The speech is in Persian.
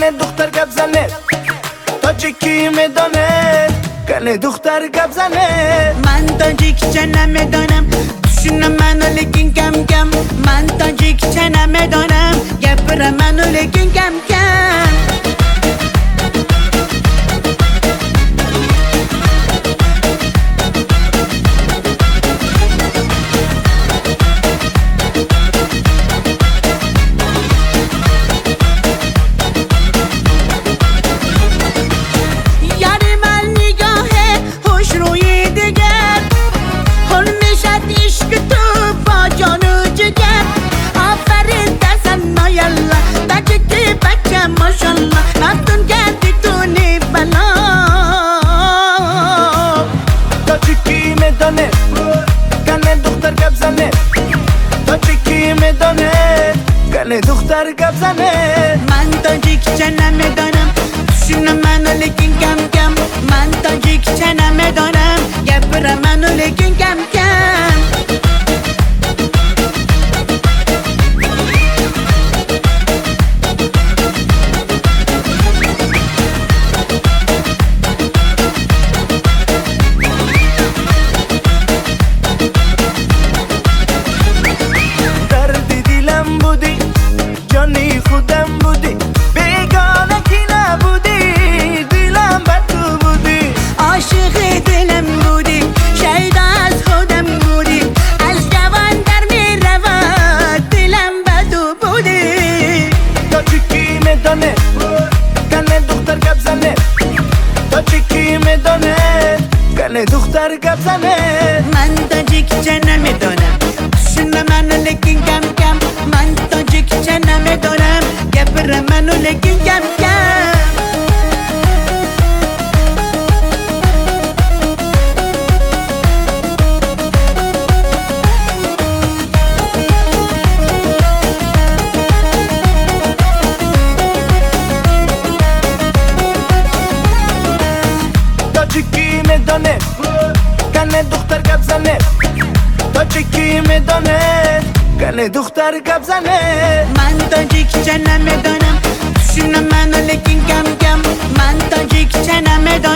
کنه دختر گپ زنه تاجیکی میدانه کنه دختر گپ زنه من تاجیکچه نمیدانم شونه منو لیکن کم کم من تاجیکچه نمیدانم گپر منو لیکن کم کم کنه دختر گپ زنه من تاجیکچه نمیدانم شونه منو لیکن کم کم من تاجیکچه نمیدانم گپر منو لیکن کم کم خودم بودی بیگانه کی نبودی دلم بر تو بودی عاشق دلم بودی شاید از خودم بودی از جوان در میرود دلم به تو بودی تاجیکی میدانه کنه دختر گپ زنه تاجیکی میدانه کنه دختر گپ زنه من تاجیکچه نمیدانم شونه منو لیکن کم کم من تاجیکچه نمیدانم گپر منو لیکن کم کم تاجیکی میدانه کنه دختر گپ زنه تاجیکی میدانه کنه دختر گپ زنه من تاجیکچه نمیدانم شونه منو لیکن کم کم من تاجیکچه نمیدانم